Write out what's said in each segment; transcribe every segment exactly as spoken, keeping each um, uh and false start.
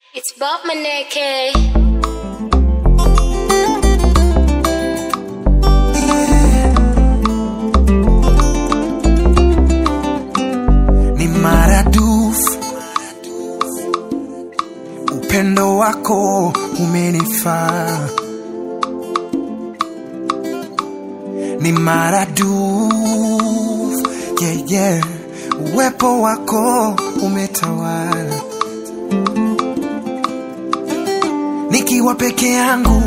It's Bob Maneke. Ni maradufu upendo wako umenifaa, ni maradufu yeah, yeah. Uwepo wako umetawala, nikiwa peke yangu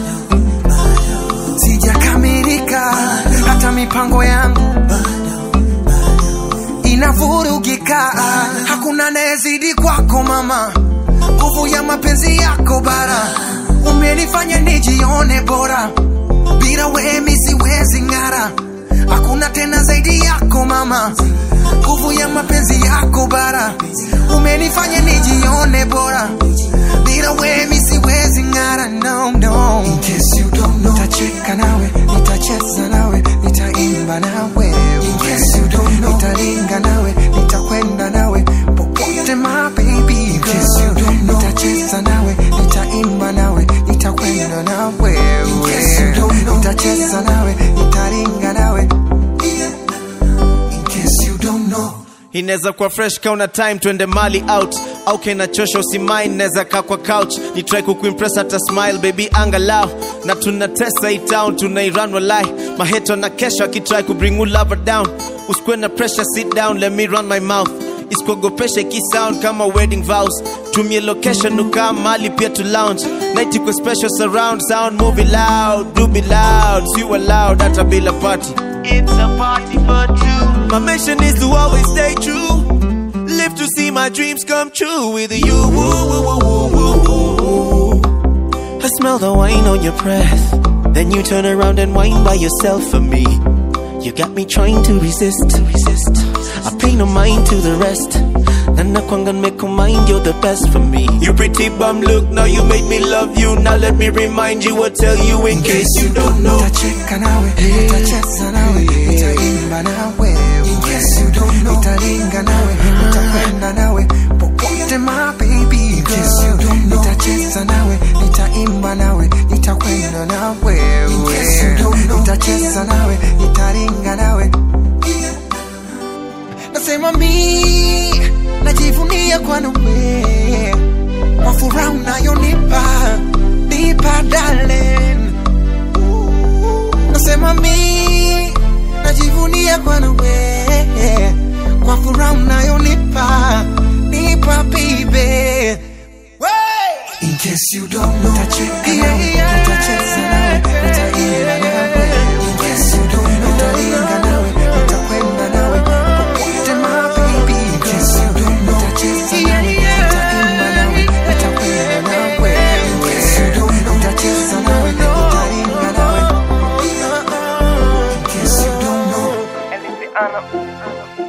sijakamilika, hata mipango yangu inavurugika. Hakuna nezidi kwako mama, nguvu ya mapenzi yako bara, umenifanya nijione bora, bila wewe mimi siwezi ngara. Hakuna tena zaidi yako mama, nguvu ya mapenzi yako bara, umenifanya nijione bora, bila wewe mimi siwezi ngara. No no, in case you don't know, nitacheka nawe, nitacheza nawe, nitaimba nawe. In case you don't know, nitalinga nawe, nitakwenda nawe popote my baby. In case you don't know, nitacheza nawe, nitaimba nawe, nitakwenda nawe. In case you don't know, nitacheza nawe, nitalinga nawe. In case you don't know, inaweza kwa fresh kauna time twende mali out, au kena chosha usimine neza kaa kwa couch, ni try kukuimpress hata smile baby angalau, na tunatesa hii town tunairan walai, maheto na kesho akitry kubring you lover down, usikwe na pressure sit down let me run my mouth, isikogopesha iki sound kama wedding vows, tumie location ukaa mali pia to lounge, night kwa special surround sound movie loud, do be loud, see you loud hata bila party. It's a party for two. My mission is to always stay true, live to see my dreams come true with you. Woo, woo, woo, woo, woo. I smell the wine on your breath, then you turn around and whine by yourself for me. You got me trying to resist, resist. I pay no mind to the rest, and I can't make a mind, you're the best for me. You pretty bum look, now you made me love you. Now let me remind you or tell you in case you don't know. nitacheka nawe, nitacheza nawe, nitaimba nawe. In case you don't know, nitalinga nawe, nitakwenda nawe popote my baby. In case you don't know, nitacheza nawe, nitaimba nawe, nitakwenda nawe. In case you don't know, nitacheza nawe, nitalinga nawe. Nasema mi najivunia kwa nawe, kwa furaha unayonipa nipa darling. Nasema mi najivunia kwa nawe, kwa furaha unayonipa nipa baby. In case you don't know, nitacheka nawe, nitacheza nawe, nitaimba nawe. In case you don't know, nitalinga nawe, nitakwenda nawe popote my baby. In case you don't know, nitacheza nawe, nitaimba nawe, nitakwenda nawe. In case you don't know, nitacheza nawe, nitalinga nawe. In case you don't know.